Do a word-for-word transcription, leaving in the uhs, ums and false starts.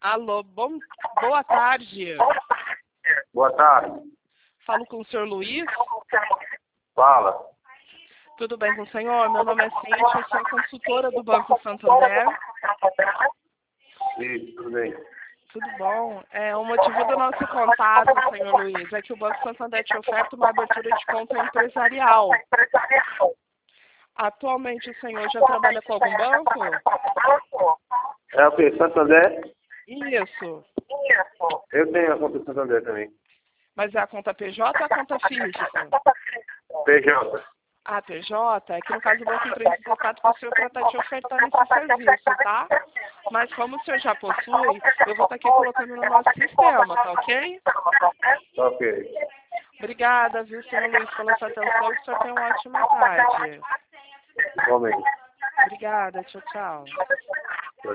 Alô, bom, boa tarde. Boa tarde. Falo com o senhor Luiz. Fala. Tudo bem com o senhor? Meu nome é Cíntia, eu sou consultora do Banco Santander. Sim, tudo bem. Tudo bom? É, o motivo do nosso contato, senhor Luiz, é que o Banco Santander te oferta uma abertura de conta empresarial. Atualmente o senhor já trabalha com algum banco? É o quê? Santander? Isso. Eu tenho a conta do Santander também. Mas é a conta P J ou a conta física? P J. A P J, é que no caso o banco entrou em contato com o senhor para estar te ofertando esse serviço, tá? Mas como o senhor já possui, eu vou estar aqui colocando no nosso sistema, tá ok? Ok. Obrigada, viu, senhor Luiz, pela sua atenção e que o senhor tenha uma ótima tarde. Igualmente. Obrigada, tchau, tchau.